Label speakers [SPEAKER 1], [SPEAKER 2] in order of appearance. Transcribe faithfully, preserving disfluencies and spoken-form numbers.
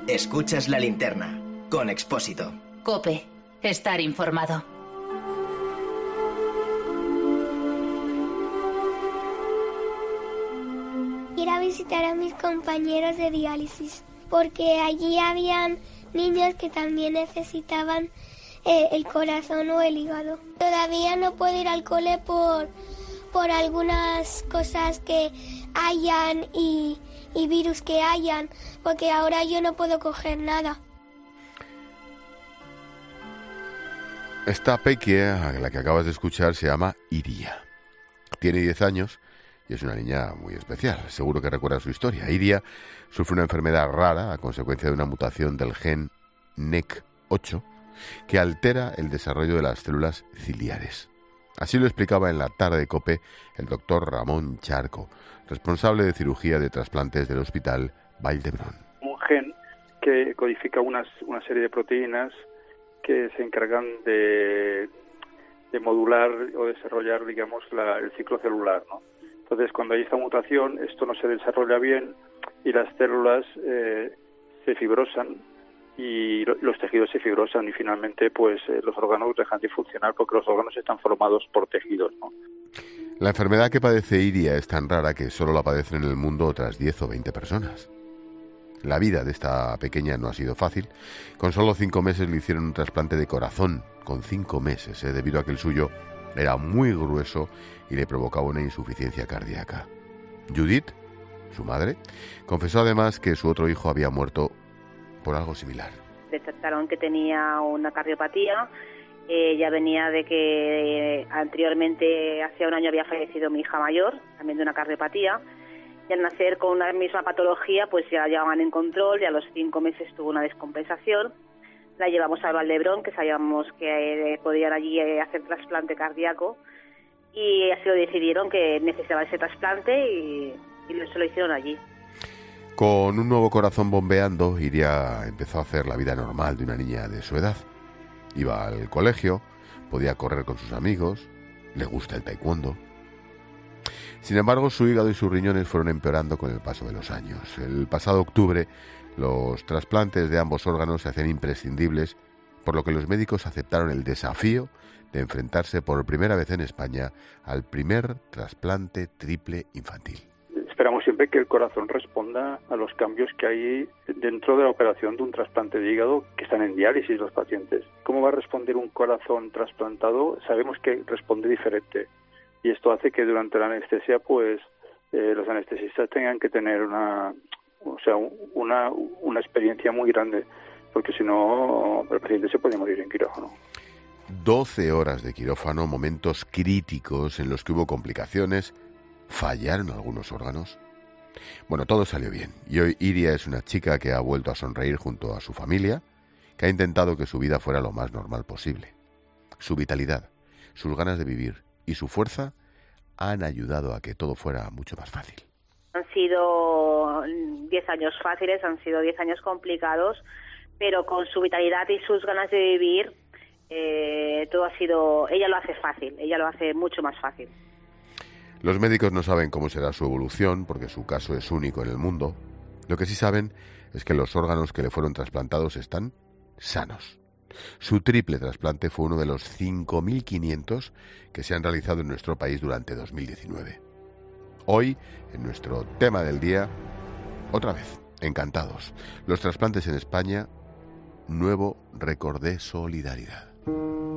[SPEAKER 1] Escuchas La Linterna, con Expósito.
[SPEAKER 2] COPE. Estar informado.
[SPEAKER 3] Ir a visitar a mis compañeros de diálisis, porque allí habían niños que también necesitaban eh, el corazón o el hígado. Todavía no puedo ir al cole por, por algunas cosas que hayan y, y virus que hayan, porque ahora yo no puedo coger nada.
[SPEAKER 4] Esta pequia, a la que acabas de escuchar, se llama Iria. Tiene diez años y es una niña muy especial. Seguro que recuerda su historia. Iria sufre una enfermedad rara a consecuencia de una mutación del gen N E C ocho que altera el desarrollo de las células ciliares. Así lo explicaba en la tarde de COPE el doctor Ramón Charco, responsable de cirugía de trasplantes del Hospital Vall d'Hebron.
[SPEAKER 5] Un gen que codifica unas, una serie de proteínas que se encargan de, de modular o desarrollar, digamos, la, el ciclo celular, ¿no? Entonces, cuando hay esta mutación, esto no se desarrolla bien y las células eh, se fibrosan y lo, los tejidos se fibrosan y finalmente, pues, eh, los órganos dejan de funcionar porque los órganos están formados por tejidos, ¿no?
[SPEAKER 4] La enfermedad que padece Iria es tan rara que solo la padecen en el mundo otras diez o veinte personas. La vida de esta pequeña no ha sido fácil. Con solo cinco meses le hicieron un trasplante de corazón, con cinco meses, ¿eh? debido a que el suyo era muy grueso y le provocaba una insuficiencia cardíaca. Judith, su madre, confesó además que su otro hijo había muerto por algo similar.
[SPEAKER 6] Detectaron que tenía una cardiopatía. Eh, ya venía de que eh, anteriormente, hace un año, había fallecido mi hija mayor, también de una cardiopatía. Y al nacer con una misma patología, pues ya la llevaban en control y a los cinco meses tuvo una descompensación. La llevamos al Vall d'Hebron, que sabíamos que eh, podían allí eh, hacer trasplante cardíaco, y así lo decidieron, que necesitaba ese trasplante y, y se lo hicieron allí.
[SPEAKER 4] Con un nuevo corazón bombeando, Iria empezó a hacer la vida normal de una niña de su edad. Iba al colegio, podía correr con sus amigos, le gusta el taekwondo. Sin embargo, su hígado y sus riñones fueron empeorando con el paso de los años. El pasado octubre, los trasplantes de ambos órganos se hacían imprescindibles, por lo que los médicos aceptaron el desafío de enfrentarse por primera vez en España al primer trasplante triple infantil.
[SPEAKER 5] Esperamos siempre que el corazón responda a los cambios que hay dentro de la operación de un trasplante de hígado, que están en diálisis los pacientes. ¿Cómo va a responder un corazón trasplantado? Sabemos que responde diferente. Y esto hace que durante la anestesia, pues, eh, los anestesistas tengan que tener una, o sea, una, una experiencia muy grande, porque si no, el paciente se puede morir en quirófano.
[SPEAKER 4] doce horas de quirófano, momentos críticos en los que hubo complicaciones, fallaron algunos órganos. Bueno, todo salió bien, y hoy Iria es una chica que ha vuelto a sonreír junto a su familia, que ha intentado que su vida fuera lo más normal posible. Su vitalidad, sus ganas de vivir y su fuerza han ayudado a que todo fuera mucho más fácil.
[SPEAKER 6] Han sido diez años fáciles, han sido diez años complicados, pero con su vitalidad y sus ganas de vivir, eh, todo ha sido... Ella lo hace fácil, ella lo hace mucho más fácil.
[SPEAKER 4] Los médicos no saben cómo será su evolución, porque su caso es único en el mundo. Lo que sí saben es que los órganos que le fueron trasplantados están sanos. Su triple trasplante fue uno de los cinco mil quinientos que se han realizado en nuestro país durante dos mil diecinueve. Hoy, en nuestro tema del día, otra vez, encantados. Los trasplantes en España, nuevo récord de solidaridad.